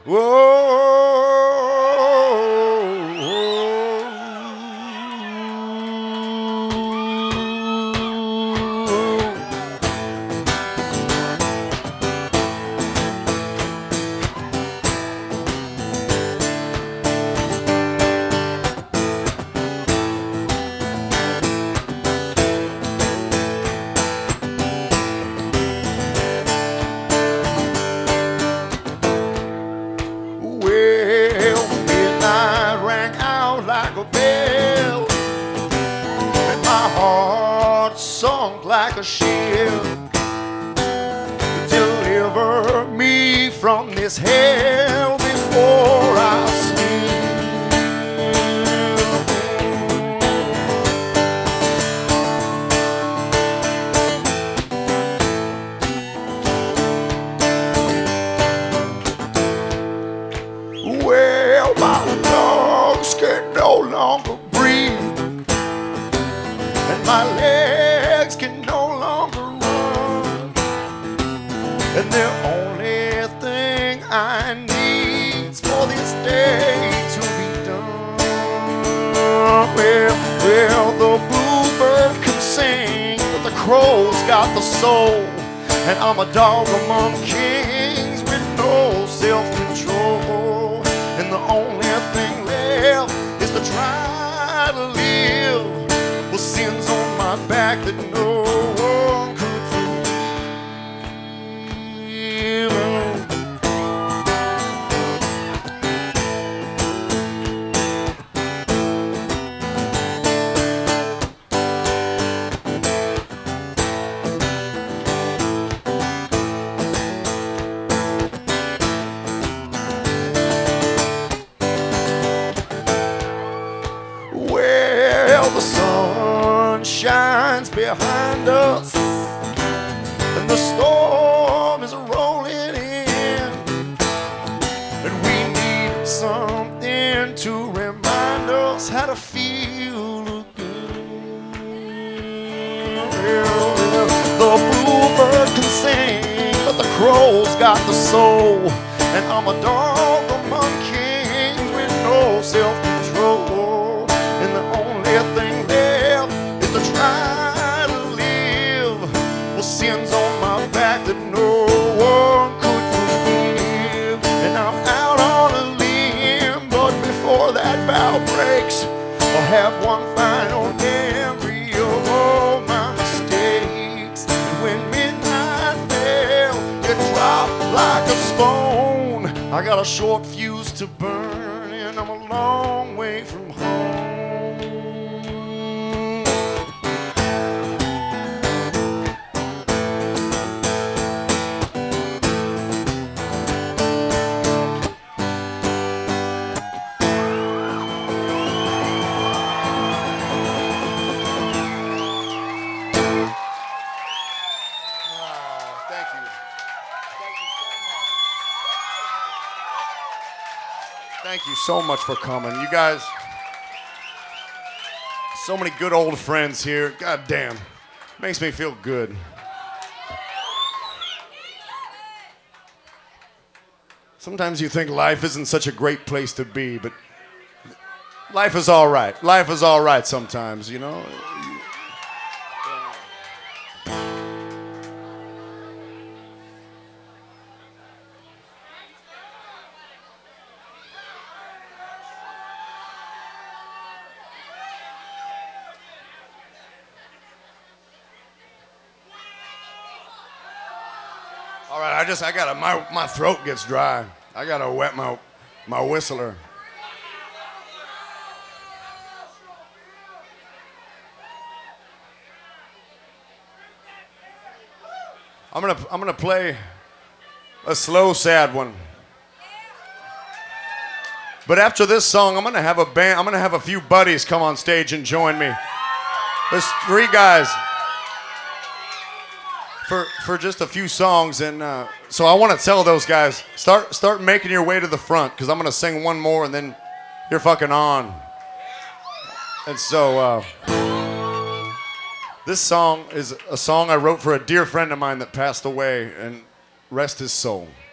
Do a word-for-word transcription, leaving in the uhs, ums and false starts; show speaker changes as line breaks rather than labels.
Well, midnight rang out like a bell, and my heart sunk like a ship. Deliver me from this hell before I sleep. Well, my lungs can no longer breathe, and my legs can no longer run, and the only thing I need's for this day to be done. Well, well, the bluebird can sing, but the crow's got the soul, and I'm a dog among kings with no self-control. And the only thing left is to try to live with sins on my back that no one could forgive. Well, the sun shines behind us, and the storm is rolling in, and we need something to remind us how to feel again. Well, well, the bluebird can sing, but the crow's got the soul, and I'm a dog among kings with no self-control. And the only thing left is to try to live with sins on my back that no one could forgive. And I'm out on a limb, but before that bough breaks, I'll have one final memory of all my mistakes. And when midnight fell, it dropped like a stone. I got a short fuse to burn, and I'm a long way from home. Thank you. Thank you so much for coming. You guys, so many good old friends here. God damn. Makes me feel good. Sometimes you think life isn't such a great place to be, but life is all right. Life is all right sometimes, you know. All right, I just, I gotta, my, my throat gets dry. I gotta wet my, my whistler. I'm gonna, I'm gonna play a slow, sad one. But after this song, I'm gonna have a band, I'm gonna have a few buddies come on stage and join me. There's three guys. For, for just a few songs, and uh, so I want to tell those guys, start start making your way to the front, because I'm going to sing one more, and then you're fucking on. And so uh, this song is a song I wrote for a dear friend of mine that passed away, and rest his soul.